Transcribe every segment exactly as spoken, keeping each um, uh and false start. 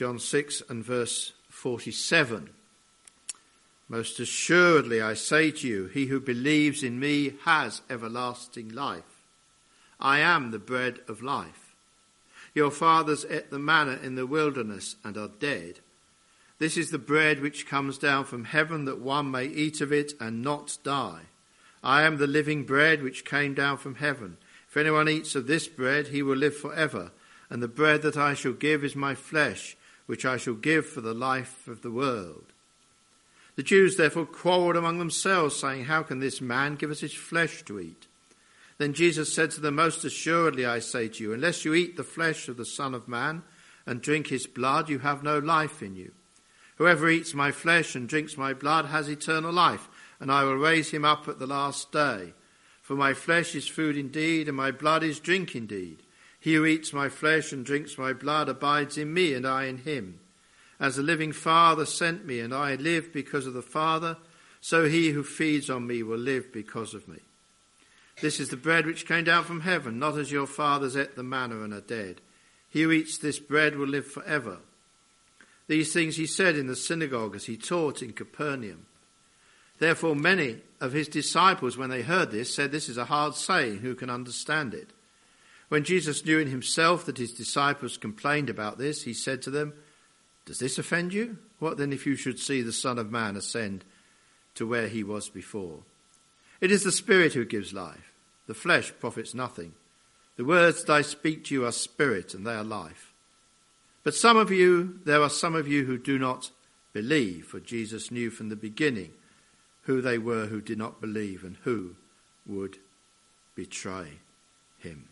John six and verse forty-seven. Most assuredly I say to you, he who believes in me has everlasting life. I am the bread of life. Your fathers ate the manna in the wilderness and are dead. This is the bread which comes down from heaven, that one may eat of it and not die. I am the living bread which came down from heaven. If anyone eats of this bread, he will live forever. And the bread that I shall give is my flesh, which I shall give for the life of the world. The Jews therefore quarrelled among themselves, saying, how can this man give us his flesh to eat? Then Jesus said to them, most assuredly I say to you, unless you eat the flesh of the Son of Man and drink his blood, you have no life in you. Whoever eats my flesh and drinks my blood has eternal life, and I will raise him up at the last day. For my flesh is food indeed, and my blood is drink indeed. He who eats my flesh and drinks my blood abides in me, and I in him. As the living Father sent me, and I live because of the Father, so he who feeds on me will live because of me. This is the bread which came down from heaven, not as your fathers ate the manna and are dead. He who eats this bread will live forever. These things he said in the synagogue as he taught in Capernaum. Therefore many of his disciples, when they heard this, said, this is a hard saying, who can understand it? When Jesus knew in himself that his disciples complained about this, he said to them, does this offend you? What then if you should see the Son of Man ascend to where he was before? It is the Spirit who gives life. The flesh profits nothing. The words that I speak to you are spirit, and they are life. But some of you, there are some of you who do not believe, for Jesus knew from the beginning who they were who did not believe and who would betray him.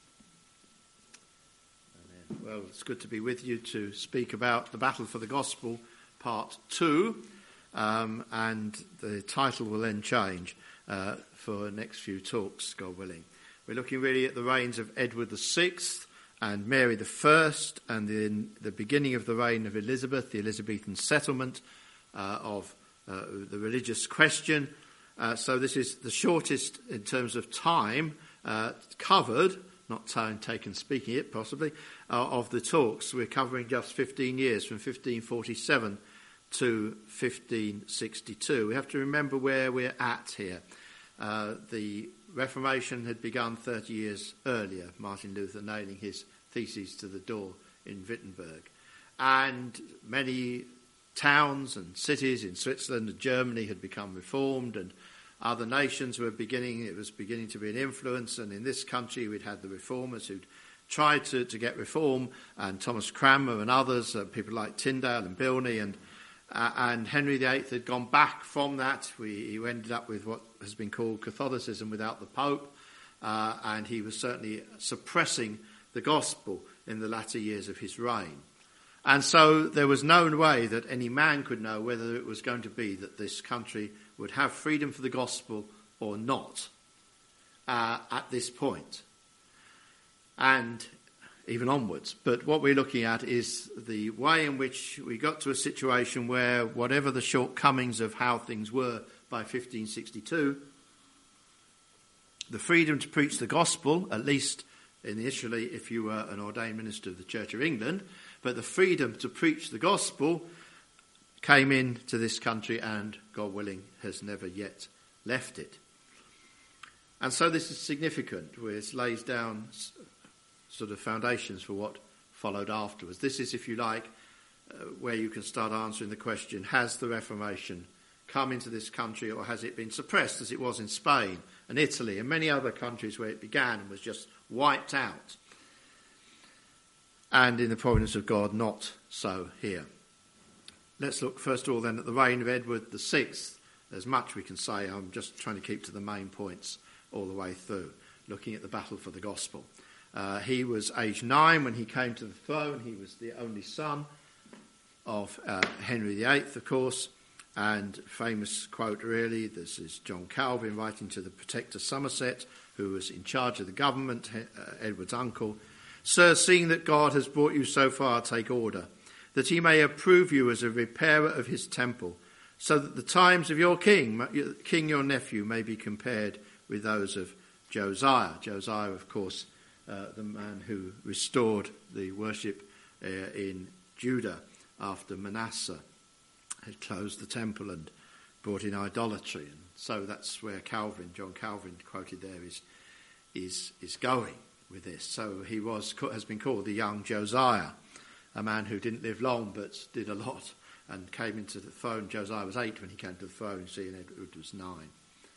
Well, it's good to be with you to speak about the Battle for the Gospel, part two, um, and the title will then change uh, for the next few talks, God willing. We're looking really at the reigns of Edward the Sixth and Mary the First, and then the beginning of the reign of Elizabeth, the Elizabethan settlement uh, of uh, the religious question. Uh, so this is the shortest in terms of time uh, covered, not time taken speaking it possibly, uh, of the talks. We're covering just fifteen years, from fifteen forty-seven to fifteen sixty-two. We have to remember where we're at here. Uh, the Reformation had begun thirty years earlier, Martin Luther nailing his theses to the door in Wittenberg. And many towns and cities in Switzerland and Germany had become reformed, and other nations were beginning, it was beginning to be an influence, and in this country we'd had the reformers who'd tried to, to get reform, and Thomas Cranmer and others, uh, people like Tyndale and Bilney, and uh, and Henry the Eighth had gone back from that. We, he ended up with what has been called Catholicism without the Pope, uh, and he was certainly suppressing the gospel in the latter years of his reign. And so there was no way that any man could know whether it was going to be that this country would have freedom for the gospel or not uh, at this point, and even onwards. But what we're looking at is the way in which we got to a situation where, whatever the shortcomings of how things were by fifteen sixty-two, the freedom to preach the gospel, at least initially if you were an ordained minister of the Church of England, but the freedom to preach the gospel came into this country and, God willing, has never yet left it. And so this is significant, where it lays down sort of foundations for what followed afterwards. This is, if you like, uh, where you can start answering the question, has the Reformation come into this country, or has it been suppressed as it was in Spain and Italy and many other countries where it began and was just wiped out? And in the providence of God, not so here. Let's look first of all then at the reign of Edward the Sixth. There's much we can say. I'm just trying to keep to the main points all the way through, looking at the battle for the gospel. Uh, he was aged nine when he came to the throne. He was the only son of uh, Henry the Eighth, of course, and famous quote really, this is John Calvin writing to the Protector Somerset, who was in charge of the government, uh, Edward's uncle. Sir, seeing that God has brought you so far, take order, that he may approve you as a repairer of his temple, so that the times of your king, king your nephew, may be compared with those of Josiah. Josiah, of course, uh, the man who restored the worship uh, in Judah after Manasseh had closed the temple and brought in idolatry. And so that's where Calvin, John Calvin, quoted there, is is is going with this. So he was has been called the young Josiah, a man who didn't live long but did a lot and came into the throne. Josiah was eight when he came to the throne, see, and Edward was nine.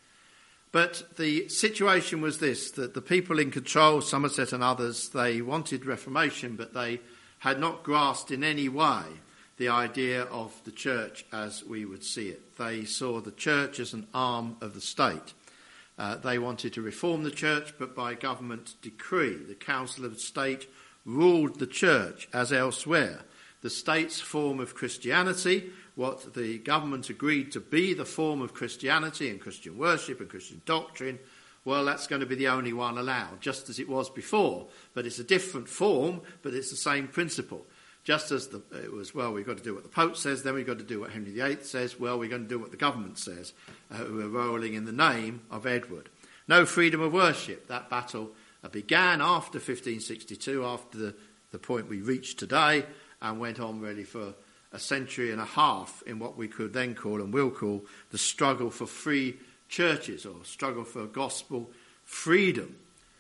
But the situation was this, that the people in control, Somerset and others, they wanted reformation, but they had not grasped in any way the idea of the church as we would see it. They saw the church as an arm of the state. Uh, they wanted to reform the church, but by government decree. The Council of State ruled the church as elsewhere. The state's form of Christianity, what the government agreed to be the form of Christianity and Christian worship and Christian doctrine, well, that's going to be the only one allowed, just as it was before. But it's a different form, but it's the same principle. Just as the, it was, well, we've got to do what the Pope says, then we've got to do what Henry the Eighth says, well, we're going to do what the government says, uh, who are rolling in the name of Edward. No freedom of worship. That battle uh, began after fifteen sixty-two, after the, the point we reached today, and went on really for a century and a half in what we could then call and will call the struggle for free churches, or struggle for gospel freedom.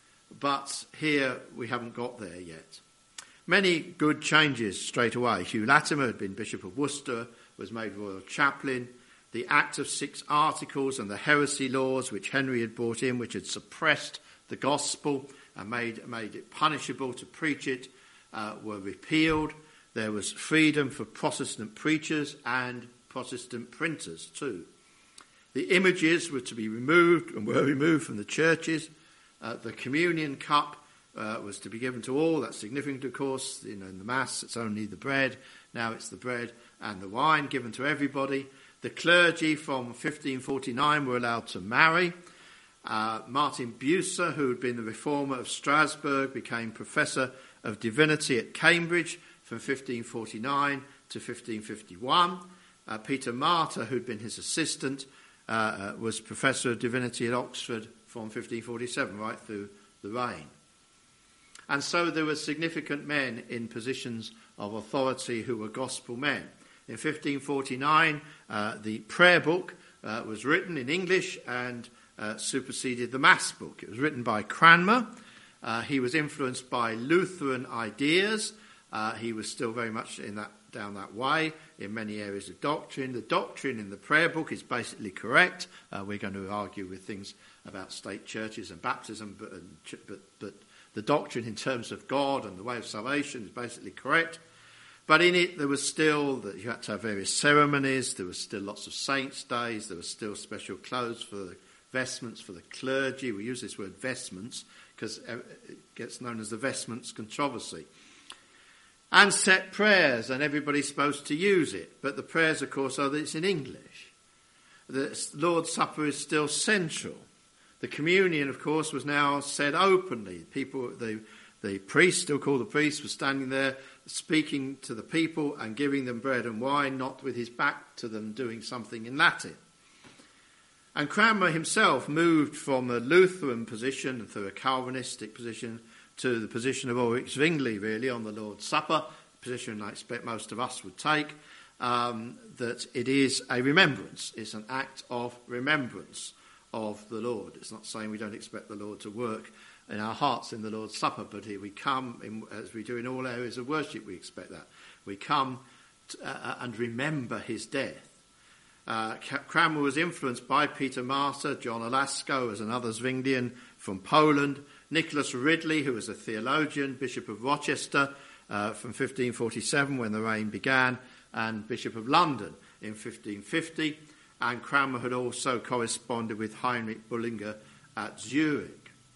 But here we haven't got there yet. Many good changes straight away. Hugh Latimer had been Bishop of Worcester, was made Royal Chaplain. The Act of Six Articles and the heresy laws which Henry had brought in, which had suppressed the gospel and made, made it punishable to preach it, uh, were repealed. There was freedom for Protestant preachers and Protestant printers too. The images were to be removed and were removed from the churches. Uh, the communion cup uh, was to be given to all. That's significant, of course. You know, in the Mass, it's only the bread. Now it's the bread and the wine given to everybody. The clergy from fifteen forty-nine were allowed to marry. Uh, Martin Bucer, who had been the reformer of Strasbourg, became Professor of Divinity at Cambridge from fifteen forty-nine to fifteen fifty-one. Uh, Peter Martyr, who'd been his assistant, uh, uh, was Professor of Divinity at Oxford from fifteen forty-seven right through the reign. And so there were significant men in positions of authority who were gospel men. In fifteen forty-nine, uh, the prayer book uh, was written in English and uh, superseded the Mass book. It was written by Cranmer. Uh, he was influenced by Lutheran ideas. Uh, he was still very much in that down that way in many areas of doctrine. The doctrine in the prayer book is basically correct. Uh, we're going to argue with things about state churches and baptism, but, but, but the doctrine in terms of God and the way of salvation is basically correct. But in it, there was still that you had to have various ceremonies. There was still lots of saints' days. There was still special clothes for the vestments for the clergy. We use this word vestments because it gets known as the vestments controversy. And set prayers, and everybody's supposed to use it. But the prayers, of course, are that it's in English. The Lord's Supper is still central. The communion, of course, was now said openly. People, the the priest, still called the priest, was standing there speaking to the people and giving them bread and wine, not with his back to them doing something in Latin. And Cranmer himself moved from a Lutheran position through a Calvinistic position to the position of Ulrich Zwingli, really, on the Lord's Supper, a position I expect most of us would take, um, that it is a remembrance. It's an act of remembrance of the Lord. It's not saying we don't expect the Lord to work in our hearts in the Lord's Supper, but here we come, in, as we do in all areas of worship, we expect that. We come to, uh, and remember his death. Uh, Cranmer was influenced by Peter Martyr, John Olasko as another Zwinglian from Poland, Nicholas Ridley, who was a theologian, Bishop of Rochester uh, from fifteen forty-seven when the reign began, and Bishop of London in fifteen fifty. And Cranmer had also corresponded with Heinrich Bullinger at Zurich.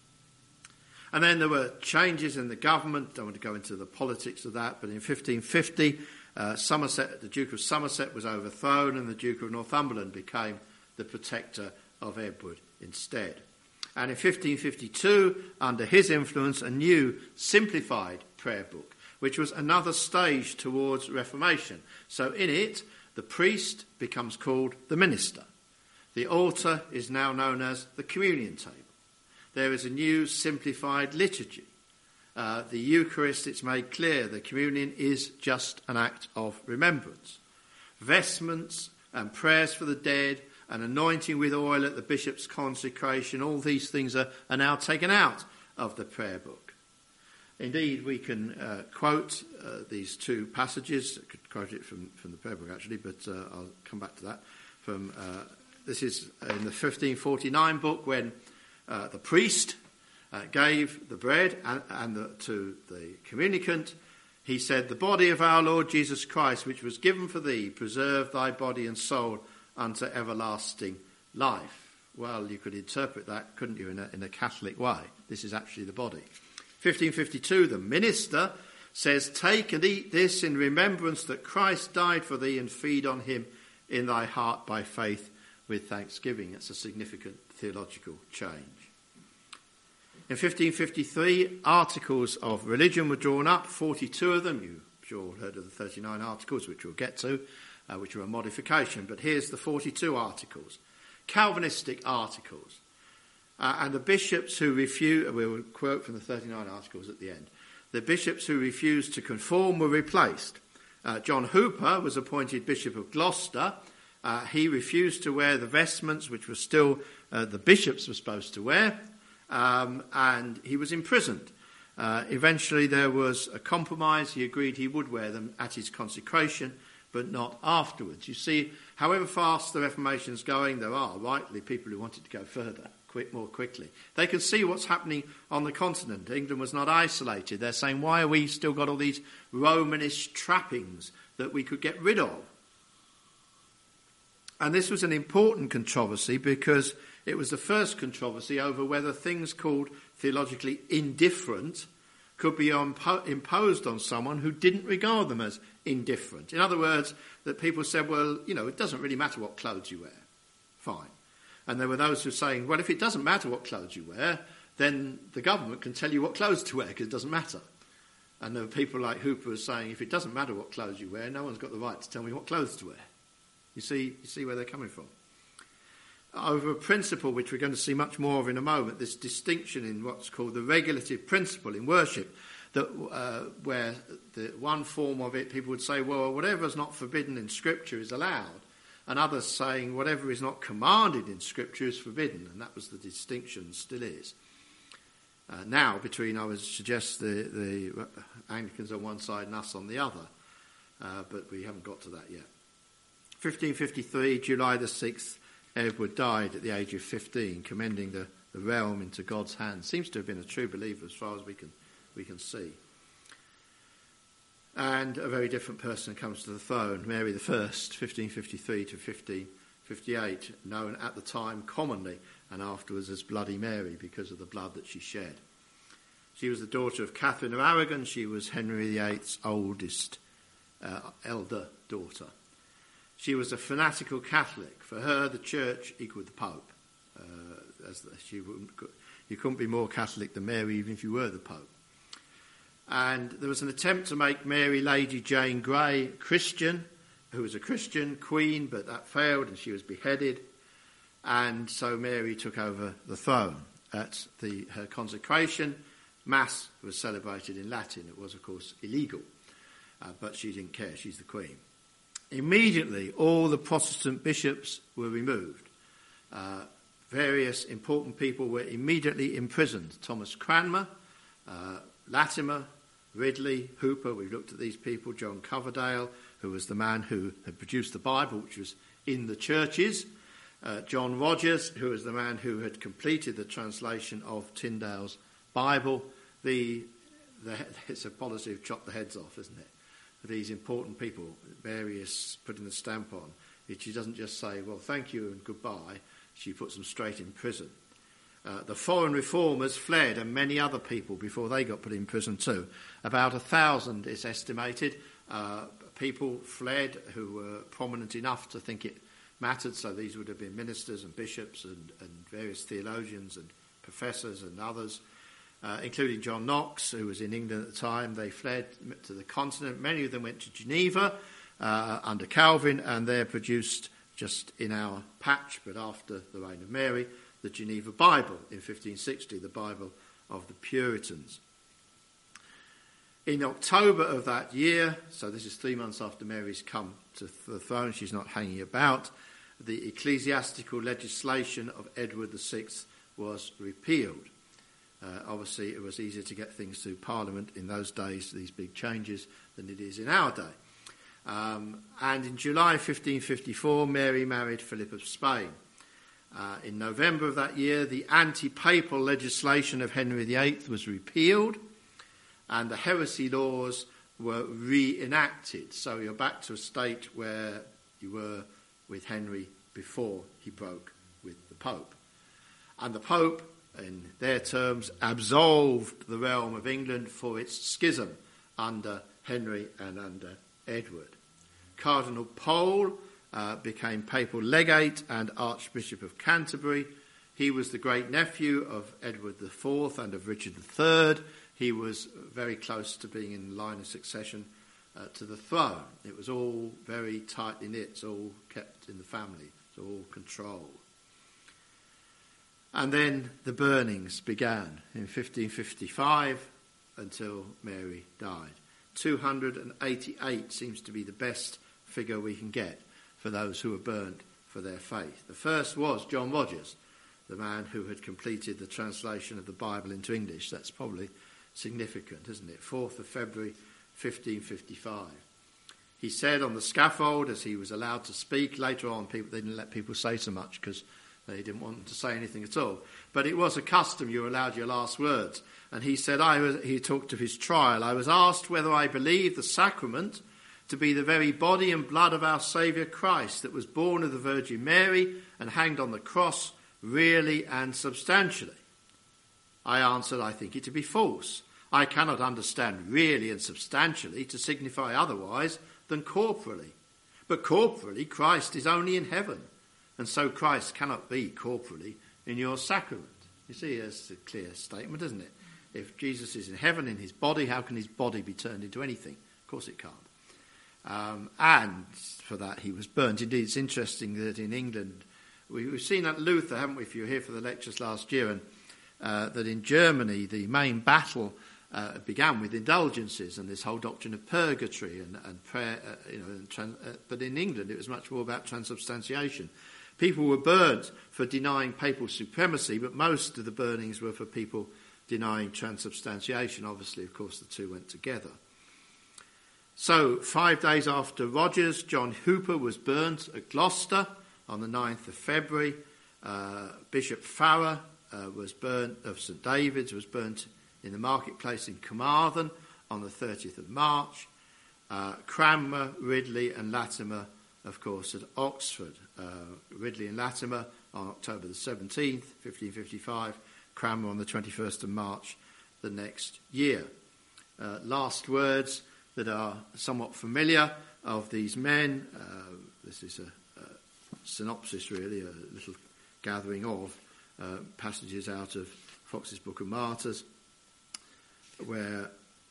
And then there were changes in the government. I don't want to go into the politics of that, but in fifteen fifty, uh, Somerset, the Duke of Somerset was overthrown, and the Duke of Northumberland became the protector of Edward instead. And in fifteen fifty-two, under his influence, a new simplified prayer book, which was another stage towards Reformation. So in it, the priest becomes called the minister. The altar is now known as the communion table. There is a new simplified liturgy. uh, the Eucharist, it's made clear the communion is just an act of remembrance. Vestments and prayers for the dead and anointing with oil at the bishop's consecration, all these things are, are now taken out of the prayer book. Indeed, we can uh, quote uh, these two passages. I could quote it from, from the prayer book, actually, but uh, I'll come back to that. From uh, This is in the fifteen forty-nine book, when uh, the priest uh, gave the bread and, and the, to the communicant. He said, "The body of our Lord Jesus Christ, which was given for thee, preserve thy body and soul unto everlasting life." Well, you could interpret that, couldn't you, in a, in a Catholic way? This is actually the body. fifteen fifty-two, the minister says, "Take and eat this in remembrance that Christ died for thee, and feed on him in thy heart by faith with thanksgiving." That's a significant theological change. In fifteen fifty-three, articles of religion were drawn up, forty-two of them. You've sure heard of the thirty-nine articles, which we'll get to, uh, which are a modification. But here's the forty-two articles, Calvinistic articles. Uh, and the bishops who refuse, we'll quote from the thirty-nine articles at the end, the bishops who refused to conform were replaced. Uh, John Hooper was appointed Bishop of Gloucester. Uh, he refused to wear the vestments which were still uh, the bishops were supposed to wear, um, and he was imprisoned. Uh, eventually there was a compromise. He agreed he would wear them at his consecration, but not afterwards. You see, however fast the Reformation's going, there are rightly people who wanted to go further, quick, more quickly. They can see what's happening on the continent. England was not isolated. They're saying, why have we still got all these Romanish trappings that we could get rid of? And this was an important controversy because it was the first controversy over whether things called theologically indifferent could be impo- imposed on someone who didn't regard them as indifferent. In other words, that people said, well, you know, it doesn't really matter what clothes you wear. Fine. And there were those who were saying, well, if it doesn't matter what clothes you wear, then the government can tell you what clothes to wear because it doesn't matter. And there were people like Hooper who saying, if it doesn't matter what clothes you wear, no one's got the right to tell me what clothes to wear. You see, you see where they're coming from. Over a principle which we're going to see much more of in a moment, this distinction in what's called the regulative principle in worship, that uh, where the one form of it, people would say, well, whatever is not forbidden in Scripture is allowed, and others saying whatever is not commanded in Scripture is forbidden, and that was the distinction, still is. Uh, now, between, I would suggest, the, the Anglicans on one side and us on the other, uh, but we haven't got to that yet. fifteen fifty-three, July the sixth, Edward died at the age of fifteen, commending the, the realm into God's hands. Seems to have been a true believer as far as we can we can see. And a very different person comes to the throne, Mary the First, fifteen fifty-three to fifteen fifty-eight, known at the time commonly and afterwards as Bloody Mary because of the blood that she shed. She was the daughter of Catherine of Aragon. She was Henry the Eighth's oldest uh, elder daughter. She was a fanatical Catholic. For her, the church equaled the Pope. Uh, as the, she wouldn't, you couldn't be more Catholic than Mary, even if you were the Pope. And there was an attempt to make Mary Lady Jane Grey Christian, who was a Christian queen, but that failed and she was beheaded. And so Mary took over the throne. At the, her consecration, Mass was celebrated in Latin. It was, of course, illegal, uh, but she didn't care. She's the queen. Immediately, all the Protestant bishops were removed. Uh, various important people were immediately imprisoned. Thomas Cranmer, uh, Latimer, Ridley, Hooper, we've looked at these people, John Coverdale, who was the man who had produced the Bible, which was in the churches, uh, John Rogers, who was the man who had completed the translation of Tyndale's Bible. The, the, it's a policy of chop the heads off, isn't it? These important people, various putting the stamp on. It, she doesn't just say, well, thank you and goodbye. She puts them straight in prison. Uh, the foreign reformers fled, and many other people before they got put in prison too. About a thousand, it's estimated, uh, people fled who were prominent enough to think it mattered. So these would have been ministers and bishops and, and various theologians and professors and others. Uh, including John Knox, who was in England at the time. They fled to the continent. Many of them went to Geneva uh, under Calvin, and there produced, just in our patch, but after the reign of Mary, the Geneva Bible in fifteen sixty, the Bible of the Puritans. In October of that year, so this is three months after Mary's come to the throne, she's not hanging about, the ecclesiastical legislation of Edward the Sixth was repealed. Uh, obviously, it was easier to get things through Parliament in those days, these big changes, than it is in our day. Um, and in July fifteen fifty-four, Mary married Philip of Spain. Uh, in November of that year, the anti-papal legislation of Henry the Eighth was repealed, and the heresy laws were reenacted. So you're back to a state where you were with Henry before he broke with the Pope. And the Pope, in their terms, absolved the realm of England for its schism under Henry and under Edward. Cardinal Pole uh, became papal legate and Archbishop of Canterbury. He was the great-nephew of Edward the Fourth and of Richard the Third. He was very close to being in the line of succession uh, to the throne. It was all very tightly knit. It's all kept in the family. It's all controlled. And then the burnings began in fifteen fifty-five until Mary died. two hundred eighty-eight seems to be the best figure we can get for those who were burnt for their faith. The first was John Rogers, the man who had completed the translation of the Bible into English. That's probably significant, isn't it? fourth of February, fifteen fifty-five. He said on the scaffold, as he was allowed to speak, later on people they didn't let people say so much because they didn't want them to say anything at all. But it was a custom, you were allowed your last words. And he said, I was, he talked of his trial, I was asked whether I believed the sacrament to be the very body and blood of our Saviour Christ that was born of the Virgin Mary and hanged on the cross really and substantially. I answered, I think it to be false. I cannot understand really and substantially to signify otherwise than corporally. But corporally, Christ is only in heaven, and so Christ cannot be corporally in your sacrament. You see, that's a clear statement, isn't it? If Jesus is in heaven in his body, how can his body be turned into anything? Of course it can't. Um, and for that he was burnt. Indeed, it's interesting that in England, we, we've seen at Luther, haven't we, if you were here for the lectures last year, and uh, that in Germany the main battle uh, began with indulgences and this whole doctrine of purgatory and, and prayer, uh, you know. And trans- uh, but in England it was much more about transubstantiation. People were burnt for denying papal supremacy, but most of the burnings were for people denying transubstantiation. Obviously, of course, the two went together. So, five days after Rogers, John Hooper was burnt at Gloucester on the ninth of February. Uh, Bishop Farrer uh, was burnt, of St David's, was burnt in the marketplace in Carmarthen on the thirtieth of March. Uh, Cranmer, Ridley and Latimer, of course, at Oxford. Uh, Ridley and Latimer on October the seventeenth, fifteen fifty-five. Cranmer on the twenty-first of March the next year. Uh, last words that are somewhat familiar of these men. Uh, this is a, a synopsis, really, a little gathering of uh, passages out of Fox's Book of Martyrs, where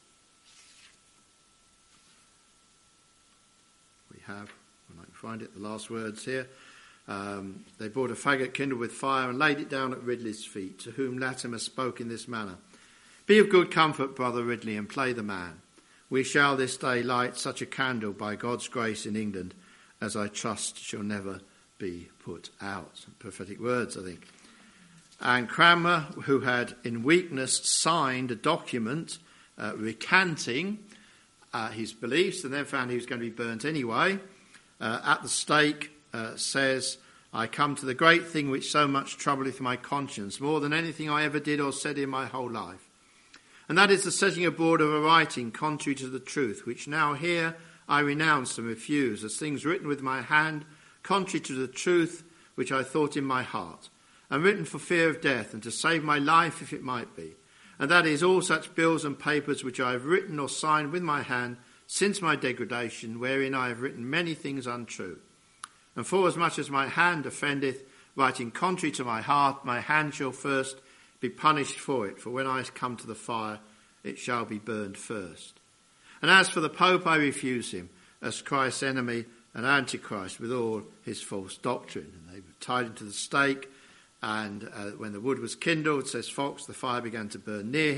we have, when I can find it, the last words here. Um, they brought a faggot kindled with fire and laid it down at Ridley's feet, to whom Latimer spoke in this manner. Be of good comfort, brother Ridley, and play the man. We shall this day light such a candle by God's grace in England as I trust shall never be put out. Some prophetic words, I think. And Cranmer, who had in weakness signed a document uh, recanting uh, his beliefs and then found he was going to be burnt anyway, uh, at the stake uh, says, I come to the great thing which so much troubleth my conscience, more than anything I ever did or said in my whole life. And that is the setting abroad of a writing contrary to the truth, which now here I renounce and refuse, as things written with my hand, contrary to the truth which I thought in my heart, and written for fear of death, and to save my life if it might be. And that is all such bills and papers which I have written or signed with my hand since my degradation, wherein I have written many things untrue. And forasmuch as my hand offendeth, writing contrary to my heart, my hand shall first be punished for it, for when I come to the fire, it shall be burned first. And as for the Pope, I refuse him, as Christ's enemy and Antichrist, with all his false doctrine. And they were tied him to the stake, and uh, when the wood was kindled, says Fox, the fire began to burn near him,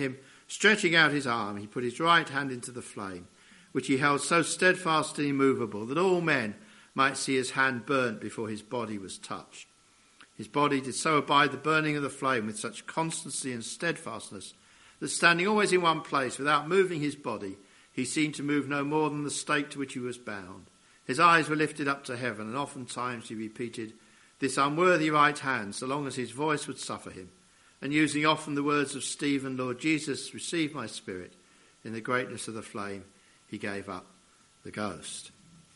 Stretching out his arm, he put his right hand into the flame, which he held so steadfast and immovable that all men might see his hand burnt before his body was touched. His body did so abide the burning of the flame with such constancy and steadfastness that, standing always in one place without moving his body, he seemed to move no more than the stake to which he was bound. His eyes were lifted up to heaven, and oftentimes he repeated this unworthy right hand, so long as his voice would suffer him, and using often the words of Stephen, Lord Jesus, receive my spirit. In the greatness of the flame, he gave up the ghost.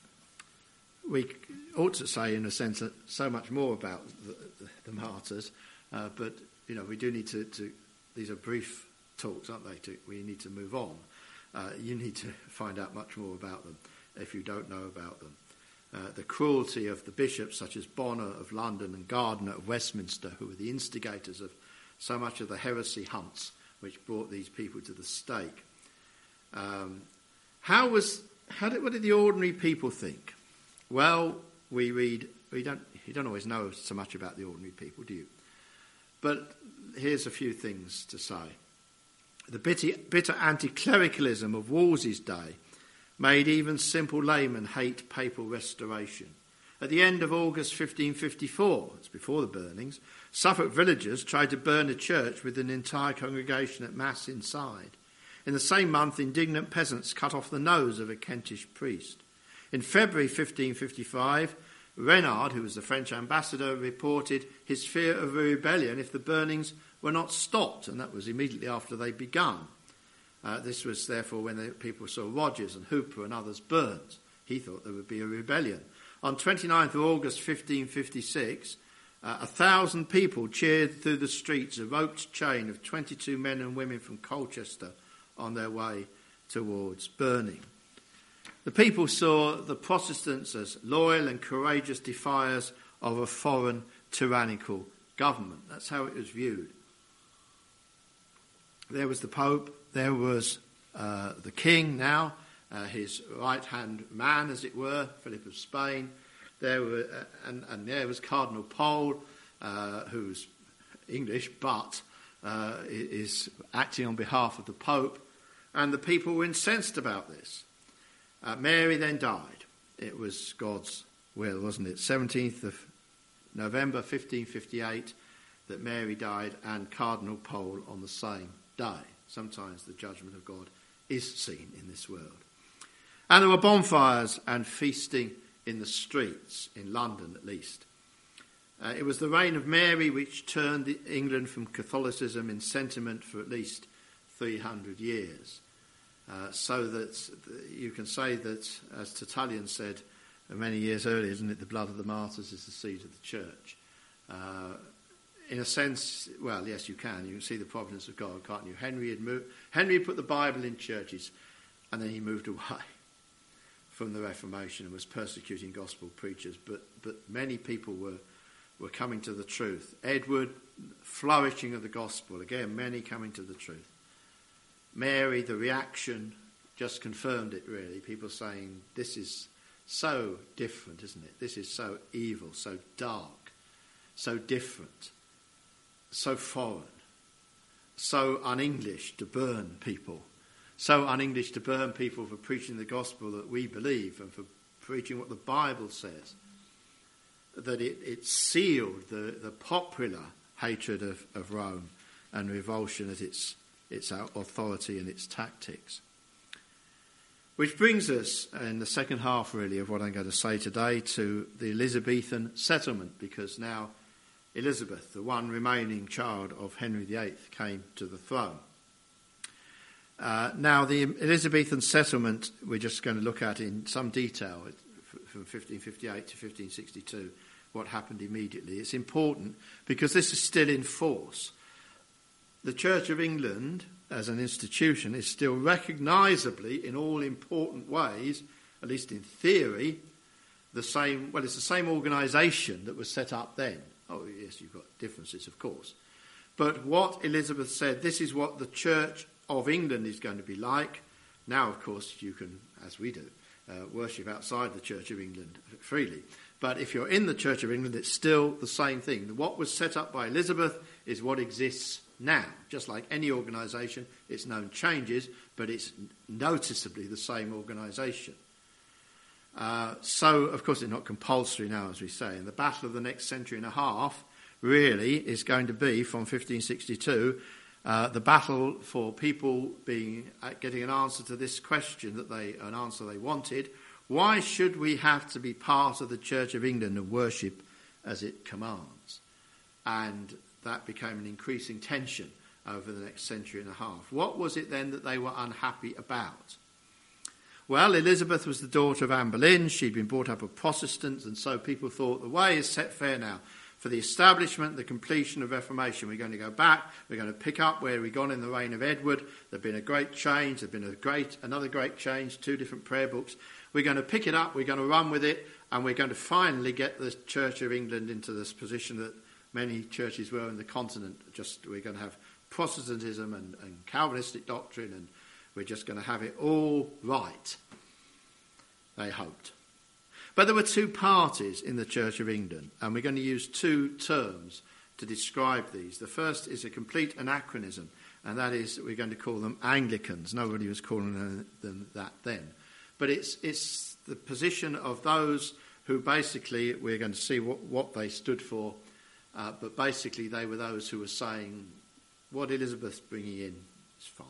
We ought to say, in a sense, so much more about the, the, the martyrs, uh, but you know we do need to, to. These are brief talks, aren't they? To, we need to move on. Uh, you need to find out much more about them if you don't know about them. Uh, the cruelty of the bishops, such as Bonner of London and Gardiner of Westminster, who were the instigators of so much of the heresy hunts which brought these people to the stake. Um, how was how did what did the ordinary people think? Well, we read, we don't, you don't always know so much about the ordinary people, do you? But here's a few things to say. The bitter, bitter anti-clericalism of Wolsey's day made even simple laymen hate papal restoration. At the end of August fifteen fifty-four, it's before the burnings, Suffolk villagers tried to burn a church with an entire congregation at mass inside. In the same month, indignant peasants cut off the nose of a Kentish priest. In February fifteen fifty-five, Renard, who was the French ambassador, reported his fear of a rebellion if the burnings were not stopped, and that was immediately after they'd begun. Uh, this was therefore when the people saw Rogers and Hooper and others burned. He thought there would be a rebellion. On twenty-ninth of August fifteen fifty-six, uh, a thousand people cheered through the streets a roped chain of twenty-two men and women from Colchester on their way towards burning. The people saw the Protestants as loyal and courageous defiers of a foreign tyrannical government. That's how it was viewed. There was the Pope, there was uh, the King now, uh, his right-hand man, as it were, Philip of Spain. There were, uh, and, and there was Cardinal Pole, uh, who's English, but uh, is acting on behalf of the Pope. And the people were incensed about this. Uh, Mary then died. It was God's will, wasn't it? seventeenth of November fifteen fifty-eight that Mary died, and Cardinal Pole on the same day. Sometimes the judgment of God is seen in this world. And there were bonfires and feasting in the streets, in London at least. Uh, it was the reign of Mary which turned England from Catholicism in sentiment for at least three hundred years. Uh, so that you can say that, as Tertullian said many years earlier, isn't it, the blood of the martyrs is the seed of the church. Uh, in a sense, well, yes, you can. You can see the providence of God, can't you? Henry had, moved, Henry had put the Bible in churches, and then he moved away from the Reformation and was persecuting gospel preachers. But but many people were, were coming to the truth. Edward, flourishing of the gospel. Again, many coming to the truth. Mary, the reaction just confirmed it, really. People saying, this is so different, isn't it? This is so evil, so dark, so different, so foreign, so un-English to burn people, so un-English to burn people for preaching the gospel that we believe and for preaching what the Bible says, that it, it sealed the, the popular hatred of, of Rome and revulsion at its its authority and its tactics. Which brings us, in the second half really of what I'm going to say today, to the Elizabethan settlement, because now Elizabeth, the one remaining child of Henry the Eighth, came to the throne. Uh, now the Elizabethan settlement we're just going to look at in some detail from fifteen fifty-eight to fifteen sixty-two, what happened immediately. It's important because this is still in force. The Church of England, as an institution, is still recognisably, in all important ways, at least in theory, the same. Well, it's the same organisation that was set up then. Oh, yes, you've got differences, of course. But what Elizabeth said, this is what the Church of England is going to be like. Now, of course, you can, as we do, uh, worship outside the Church of England freely. But if you're in the Church of England, it's still the same thing. What was set up by Elizabeth is what exists now. Just like any organisation, its known changes, but it's noticeably the same organisation. Uh, so, of course, it's not compulsory now, as we say. And the battle of the next century and a half really is going to be, from fifteen sixty-two, uh, the battle for people being uh, getting an answer to this question that they an answer they wanted. Why should we have to be part of the Church of England and worship as it commands? And that became an increasing tension over the next century and a half. What was it then that they were unhappy about? Well, Elizabeth was the daughter of Anne Boleyn. She'd been brought up a Protestant, and so people thought the way is set fair now. For the establishment, the completion of Reformation, we're going to go back, we're going to pick up where we've gone in the reign of Edward. There'd been a great change, there'd been a great, another great change, two different prayer books. We're going to pick it up, we're going to run with it, and we're going to finally get the Church of England into this position that many churches were in the continent. Just we're going to have Protestantism and, and Calvinistic doctrine, and we're just going to have it all right, they hoped. But there were two parties in the Church of England, and we're going to use two terms to describe these. The first is a complete anachronism, and that is we're going to call them Anglicans. Nobody was calling them that then. But it's it's the position of those who basically, we're going to see what, what they stood for, uh, but basically they were those who were saying what Elizabeth's bringing in is fine.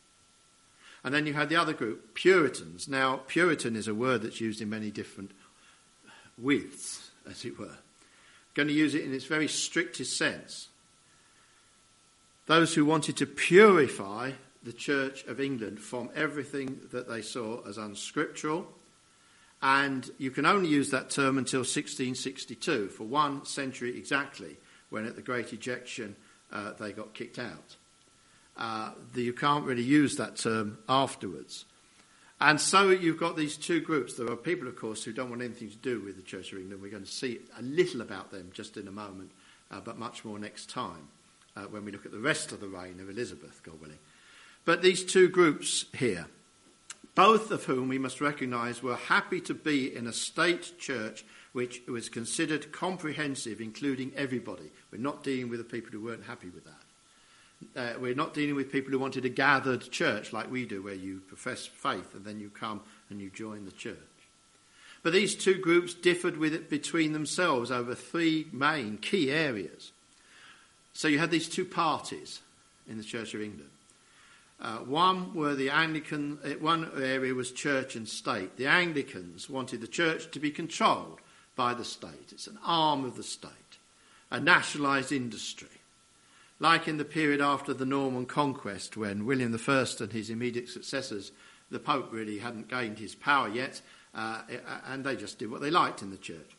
And then you had the other group, Puritans. Now, Puritan is a word that's used in many different widths, as it were. Going to use it in its very strictest sense. Those who wanted to purify the Church of England from everything that they saw as unscriptural. And you can only use that term until sixteen sixty-two, for one century exactly, when at the Great Ejection uh, they got kicked out. Uh, the, you can't really use that term afterwards. And so you've got these two groups. There are people, of course, who don't want anything to do with the Church of England. We're going to see a little about them just in a moment, uh, but much more next time uh, when we look at the rest of the reign of Elizabeth, God willing. But these two groups here, both of whom we must recognise were happy to be in a state church which was considered comprehensive, including everybody. We're not dealing with the people who weren't happy with that. Uh, we're not dealing with people who wanted a gathered church like we do, where you profess faith and then you come and you join the church. But these two groups differed with it between themselves over three main key areas. So you had these two parties in the Church of England. Uh, one were the Anglican, one area was church and state. The Anglicans wanted the church to be controlled by the state. It's an arm of the state, a nationalised industry. Like in the period after the Norman conquest, when William the First and his immediate successors, the Pope really hadn't gained his power yet, uh, and they just did what they liked in the church.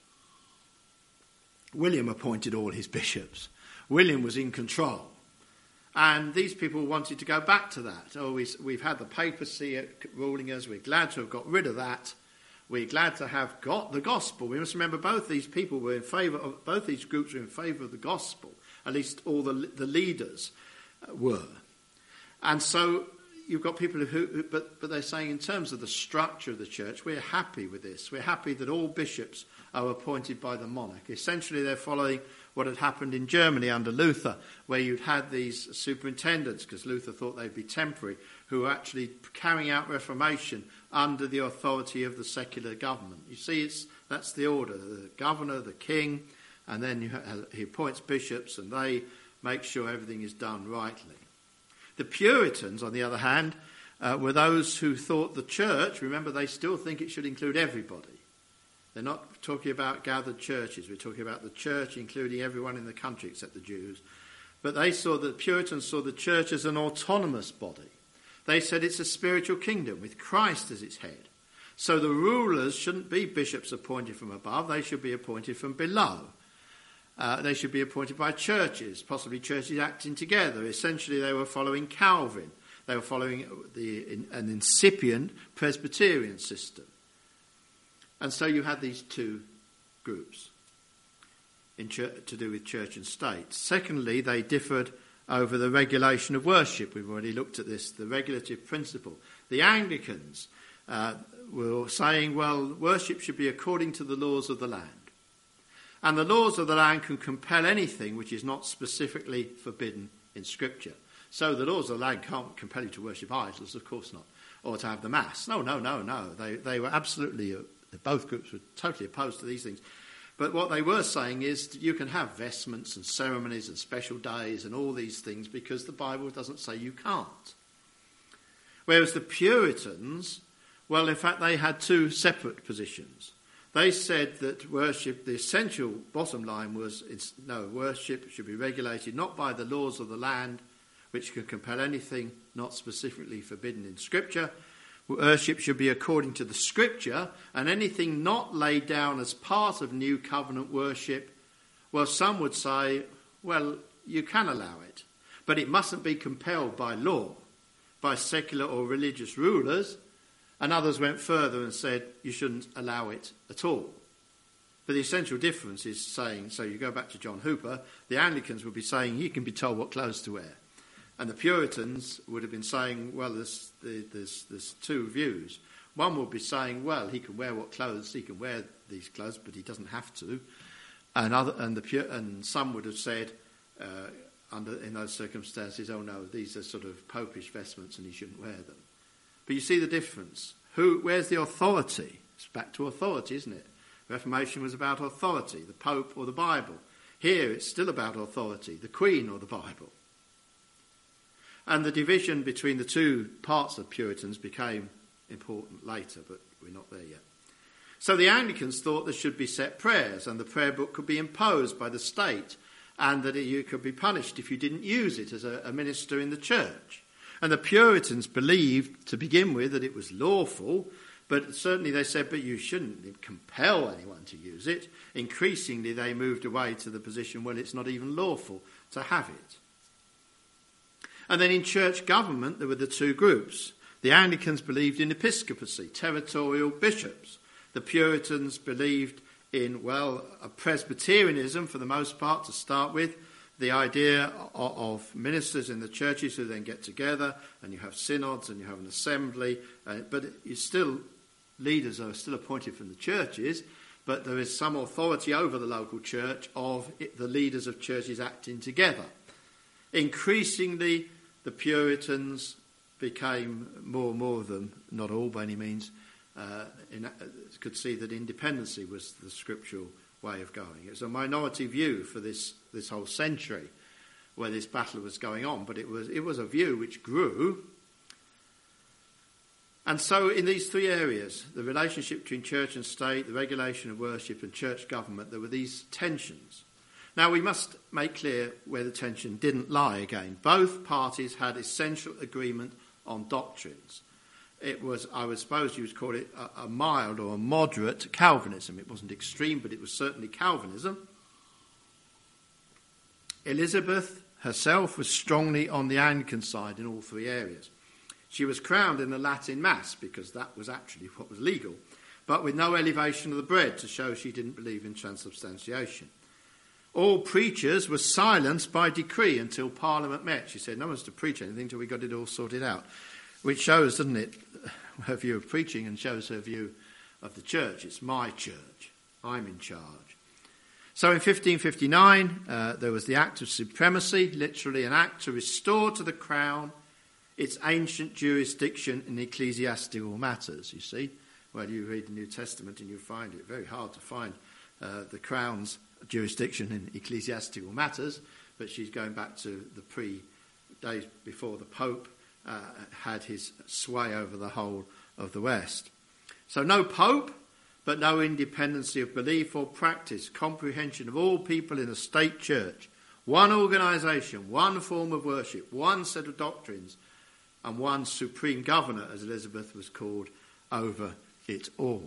William appointed all his bishops. William was in control. And these people wanted to go back to that. Oh, we, we've had the papacy ruling us. We're glad to have got rid of that. We're glad to have got the gospel. We must remember both these people were in favour of, both these groups were in favour of the gospel. At least all the the leaders were. And so you've got people who, who but, but they're saying in terms of the structure of the church, we're happy with this. We're happy that all bishops are appointed by the monarch. Essentially, they're following what had happened in Germany under Luther, where you'd had these superintendents, because Luther thought they'd be temporary, who were actually carrying out Reformation under the authority of the secular government. You see, it's that's the order, the governor, the king, and then you ha- he appoints bishops, and they make sure everything is done rightly. The Puritans, on the other hand, uh, were those who thought the church, remember, they still think it should include everybody. They're not talking about gathered churches. We're talking about the church, including everyone in the country except the Jews. But they saw, the Puritans saw the church as an autonomous body. They said it's a spiritual kingdom with Christ as its head. So the rulers shouldn't be bishops appointed from above. They should be appointed from below. Uh, they should be appointed by churches, possibly churches acting together. Essentially, they were following Calvin. They were following the, in, an incipient Presbyterian system. And so you had these two groups in church, to do with church and state. Secondly, they differed over the regulation of worship. We've already looked at this, the regulative principle. The Anglicans uh, were saying, well, worship should be according to the laws of the land. And the laws of the land can compel anything which is not specifically forbidden in Scripture. So the laws of the land can't compel you to worship idols, of course not, or to have the Mass. No, no, no, no. They, they were absolutely, uh, both groups were totally opposed to these things. But what they were saying is that you can have vestments and ceremonies and special days and all these things because the Bible doesn't say you can't. Whereas the Puritans, well, in fact, they had two separate positions. They said that worship, the essential bottom line was, it's, no, worship should be regulated not by the laws of the land, which can compel anything not specifically forbidden in Scripture. Worship should be according to the Scripture, and anything not laid down as part of New Covenant worship, well, some would say, well, you can allow it, but it mustn't be compelled by law, by secular or religious rulers, and others went further and said you shouldn't allow it at all. But the essential difference is saying, so you go back to John Hooper, the Anglicans would be saying he can be told what clothes to wear. And the Puritans would have been saying, well, there's, there's, there's two views. One would be saying, well, he can wear what clothes, he can wear these clothes, but he doesn't have to. And, other, and, the, and some would have said, uh, under in those circumstances, oh no, these are sort of popish vestments and he shouldn't wear them. But you see the difference. Who? Where's the authority? It's back to authority, isn't it? Reformation was about authority, the Pope or the Bible. Here it's still about authority, the Queen or the Bible. And the division between the two parts of Puritans became important later, but we're not there yet. So the Anglicans thought there should be set prayers, and the prayer book could be imposed by the state, and that you could be punished if you didn't use it as a, a minister in the church. And the Puritans believed, to begin with, that it was lawful, but certainly they said, but you shouldn't compel anyone to use it. Increasingly, they moved away to the position, well, it's not even lawful to have it. And then in church government, there were the two groups. The Anglicans believed in episcopacy, territorial bishops. The Puritans believed in, well, a Presbyterianism for the most part to start with, the idea of, of ministers in the churches who then get together and you have synods and you have an assembly, uh, but you still, leaders are still appointed from the churches, but there is some authority over the local church of it, the leaders of churches acting together. Increasingly, the Puritans became, more and more of them, not all by any means, uh, in, uh, could see that independency was the scriptural way of going. It was a minority view for this, this whole century where this battle was going on, but it was, it was a view which grew. And so in these three areas, the relationship between church and state, the regulation of worship and church government, there were these tensions. Now, we must make clear where the tension didn't lie again. Both parties had essential agreement on doctrines. It was, I would suppose you would call it a, a mild or a moderate Calvinism. It wasn't extreme, but it was certainly Calvinism. Elizabeth herself was strongly on the Anglican side in all three areas. She was crowned in the Latin Mass because that was actually what was legal, but with no elevation of the bread to show she didn't believe in transubstantiation. All preachers were silenced by decree until Parliament met. She said, no one's to preach anything until we got it all sorted out. Which shows, doesn't it, her view of preaching and shows her view of the church. It's my church. I'm in charge. So in fifteen fifty-nine, uh, there was the Act of Supremacy, literally an act to restore to the crown its ancient jurisdiction in ecclesiastical matters, you see. Well, you read the New Testament and you find it very hard to find uh, the crown's jurisdiction in ecclesiastical matters, but she's going back to the pre-days before the Pope uh, had his sway over the whole of the West. So no Pope, but no independency of belief or practice, comprehension of all people in a state church, one organisation, one form of worship, one set of doctrines, and one supreme governor, as Elizabeth was called, over it all.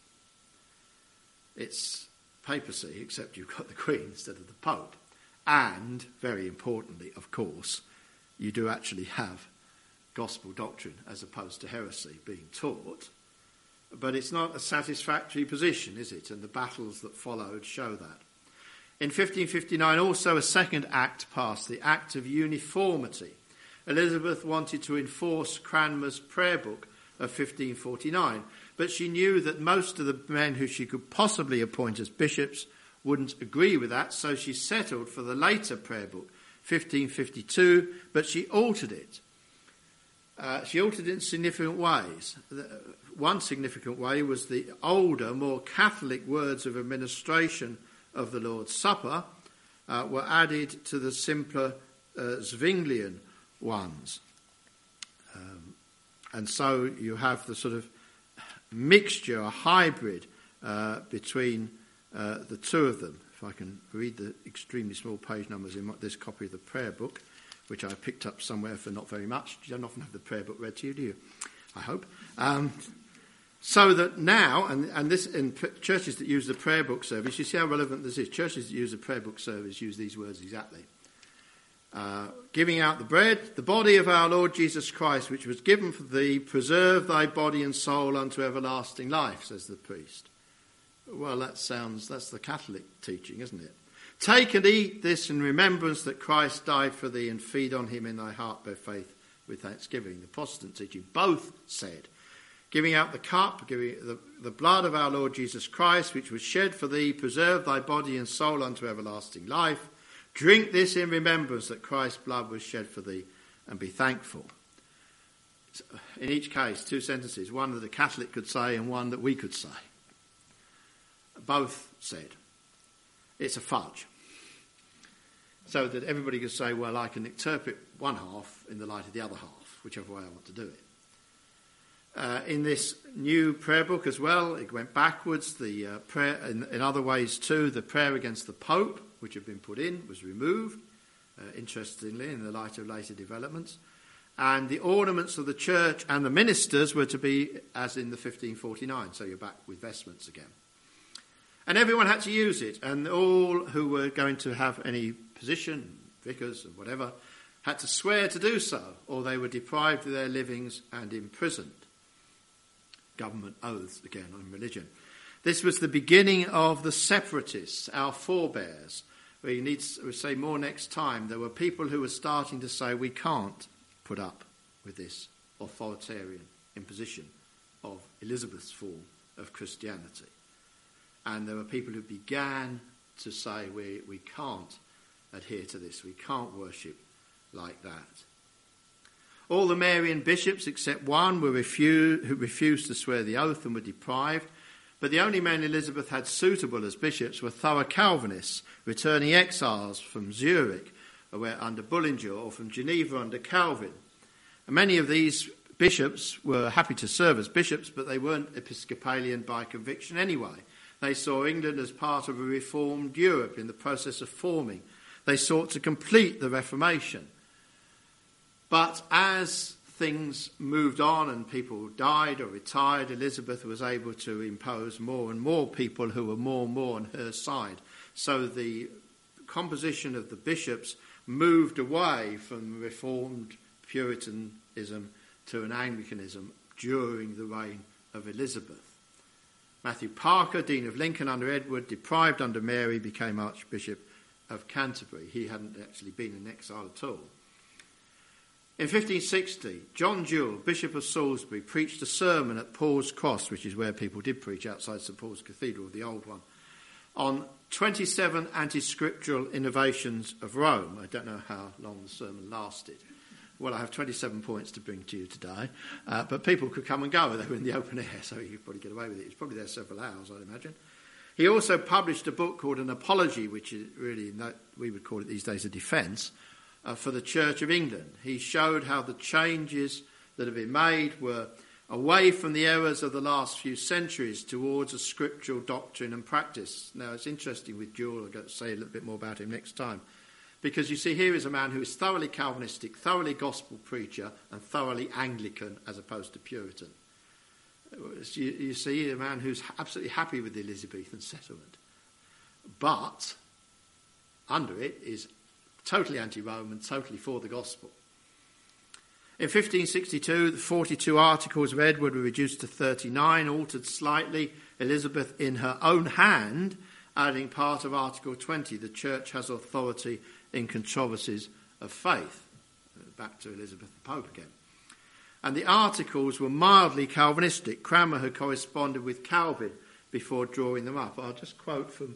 It's papacy, except you've got the Queen instead of the Pope. And, very importantly, of course, you do actually have gospel doctrine as opposed to heresy being taught. But it's not a satisfactory position, is it? And the battles that followed show that. In fifteen fifty-nine, also a second act passed, the Act of Uniformity. Elizabeth wanted to enforce Cranmer's prayer book of fifteen forty-nine, but she knew that most of the men who she could possibly appoint as bishops wouldn't agree with that, so she settled for the later prayer book, fifteen fifty-two, but she altered it. Uh, she altered it in significant ways. One significant way was the older, more Catholic words of administration of the Lord's Supper uh, were added to the simpler uh, Zwinglian ones. Um, and so you have the sort of mixture, a hybrid uh, between uh, the two of them. If I can read the extremely small page numbers in this copy of the prayer book, which I picked up somewhere for not very much. You don't often have the prayer book read to you, do you? I hope. Um, so that now, and, and this in p- churches that use the prayer book service, you see how relevant this is. Churches that use the prayer book service use these words exactly. Uh, giving out the bread, the body of our Lord Jesus Christ, which was given for thee, preserve thy body and soul unto everlasting life, says the priest. Well, that sounds, that's the Catholic teaching, isn't it? Take and eat this in remembrance that Christ died for thee, and feed on him in thy heart by faith with thanksgiving. The Protestant teaching both said, giving out the cup, giving the, the blood of our Lord Jesus Christ, which was shed for thee, preserve thy body and soul unto everlasting life. Drink this in remembrance that Christ's blood was shed for thee, and be thankful. In each case, two sentences, one that a Catholic could say and one that we could say. Both said. It's a fudge. So that everybody could say, well, I can interpret one half in the light of the other half, whichever way I want to do it. Uh, in this new prayer book as well, it went backwards. The uh, prayer, in, in other ways too, the prayer against the Pope, which had been put in, was removed, uh, interestingly, in the light of later developments. And the ornaments of the church and the ministers were to be as in the fifteen forty-nine, so you're back with vestments again. And everyone had to use it, and all who were going to have any position, vicars or whatever, had to swear to do so, or they were deprived of their livings and imprisoned. Government oaths, again, on religion. This was the beginning of the separatists, our forebears. We need to say more next time. There were people who were starting to say we can't put up with this authoritarian imposition of Elizabeth's form of Christianity. And there were people who began to say we, we can't adhere to this, we can't worship like that. All the Marian bishops except one were refused, who refused to swear the oath and were deprived. But the only men Elizabeth had suitable as bishops were thorough Calvinists, returning exiles from Zurich where under Bullinger, or from Geneva under Calvin. And many of these bishops were happy to serve as bishops, but they weren't Episcopalian by conviction anyway. They saw England as part of a reformed Europe in the process of forming. They sought to complete the Reformation. But as things moved on and people died or retired, Elizabeth was able to impose more and more people who were more and more on her side. So the composition of the bishops moved away from Reformed Puritanism to an Anglicanism during the reign of Elizabeth. Matthew Parker, Dean of Lincoln under Edward, deprived under Mary, became Archbishop of Canterbury. He hadn't actually been in exile at all. In fifteen sixty, John Jewell, Bishop of Salisbury, preached a sermon at Paul's Cross, which is where people did preach outside St Paul's Cathedral, the old one, on twenty-seven anti-scriptural innovations of Rome. I don't know how long the sermon lasted. Well, I have twenty-seven points to bring to you today, uh, but people could come and go. They were in the open air, so you could probably get away with it. It was probably there several hours, I'd imagine. He also published a book called An Apology, which is really, we would call it these days a defence, uh, for the Church of England. He showed how the changes that have been made were away from the errors of the last few centuries towards a scriptural doctrine and practice. Now, it's interesting with Jewell, I'll say a little bit more about him next time, because you see here is a man who is thoroughly Calvinistic, thoroughly gospel preacher, and thoroughly Anglican as opposed to Puritan. You, you see a man who's absolutely happy with the Elizabethan settlement, but under it is totally anti-Roman, totally for the gospel. In fifteen sixty-two, the forty-two articles of Edward were reduced to thirty-nine, altered slightly. Elizabeth, in her own hand, adding part of Article twenty, the Church has authority in controversies of faith. Back to Elizabeth the Pope again. And the articles were mildly Calvinistic. Cranmer had corresponded with Calvin before drawing them up. I'll just quote from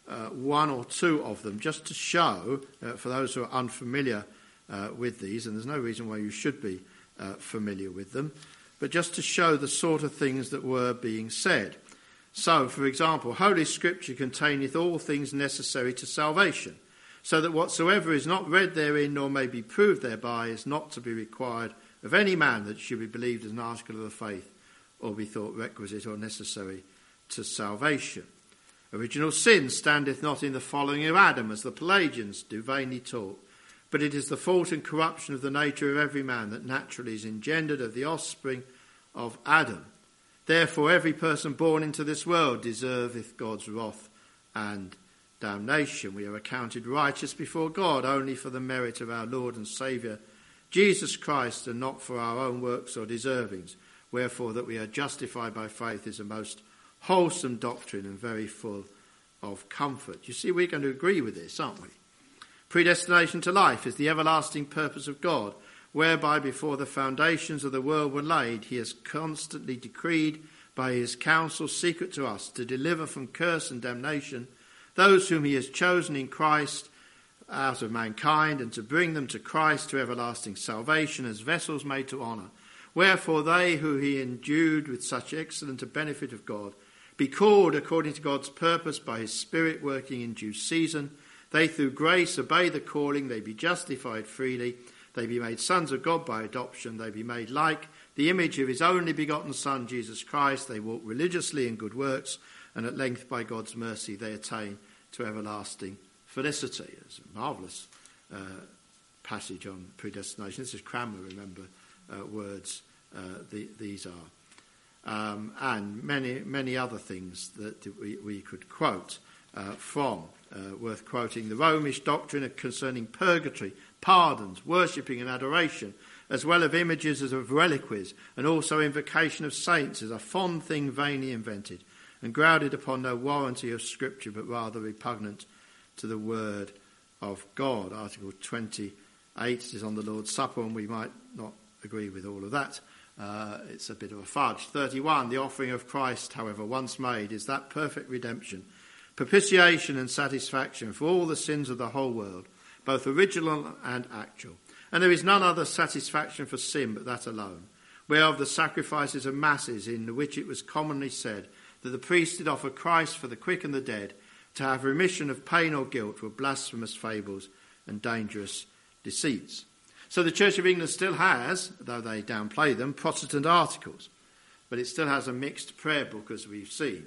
uh, one or two of them just to show, uh, for those who are unfamiliar uh, with these, and there's no reason why you should be uh, familiar with them, but just to show the sort of things that were being said. So, for example, Holy Scripture containeth all things necessary to salvation, so that whatsoever is not read therein nor may be proved thereby is not to be required of any man that should be believed as an article of the faith or be thought requisite or necessary to salvation. Original sin standeth not in the following of Adam, as the Pelagians do vainly talk, but it is the fault and corruption of the nature of every man that naturally is engendered of the offspring of Adam. Therefore every person born into this world deserveth God's wrath and damnation. We are accounted righteous before God only for the merit of our Lord and Saviour Jesus Christ, and not for our own works or deservings. Wherefore that we are justified by faith is a most wholesome doctrine and very full of comfort. You see, we're going to agree with this, aren't we? Predestination to life is the everlasting purpose of God, whereby before the foundations of the world were laid, he has constantly decreed by his counsel secret to us to deliver from curse and damnation those whom he has chosen in Christ out of mankind, and to bring them to Christ to everlasting salvation as vessels made to honour. Wherefore they who he endued with such excellent a benefit of God be called according to God's purpose by his Spirit working in due season. They through grace obey the calling, they be justified freely, they be made sons of God by adoption, they be made like the image of his only begotten Son, Jesus Christ. They walk religiously in good works, and at length by God's mercy they attain to everlasting felicity. It's a marvellous uh, passage on predestination. This is Cranmer, remember, uh, words uh, the, these are. Um, and many, many other things that we, we could quote uh, from. Uh, worth quoting, the Romish doctrine concerning purgatory, pardons, worshipping and adoration, as well of images as of reliquies, and also invocation of saints, is a fond thing vainly invented, and grounded upon no warranty of Scripture, but rather repugnant to the word of God. Article twenty-eight is on the Lord's Supper, and we might not agree with all of that. Uh, it's a bit of a fudge. thirty-one, the offering of Christ, however, once made, is that perfect redemption, propitiation and satisfaction for all the sins of the whole world, both original and actual. And there is none other satisfaction for sin but that alone, whereof the sacrifices of masses, in which it was commonly said that the priest did offer Christ for the quick and the dead, to have remission of pain or guilt, were blasphemous fables and dangerous deceits. So the Church of England still has, though they downplay them, Protestant articles, but it still has a mixed prayer book, as we've seen.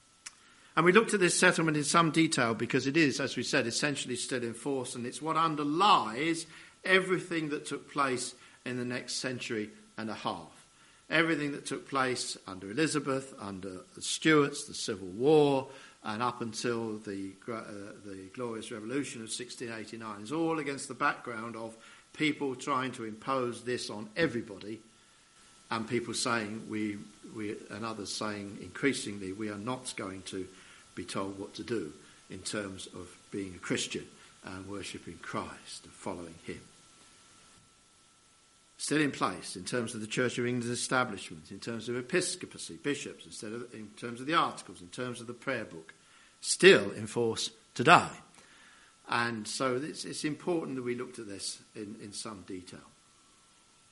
And we looked at this settlement in some detail because it is, as we said, essentially still in force, and it's what underlies everything that took place in the next century and a half. Everything that took place under Elizabeth, under the Stuarts, the Civil War, and up until the, uh, the Glorious Revolution of sixteen eighty-nine is all against the background of people trying to impose this on everybody, and people saying, we, we, and others saying increasingly, we are not going to be told what to do in terms of being a Christian and worshipping Christ and following him. Still in place in terms of the Church of England's establishment, in terms of episcopacy, bishops, instead of, in terms of the articles, in terms of the prayer book, still in force today. And so it's, it's important that we looked at this in, in some detail.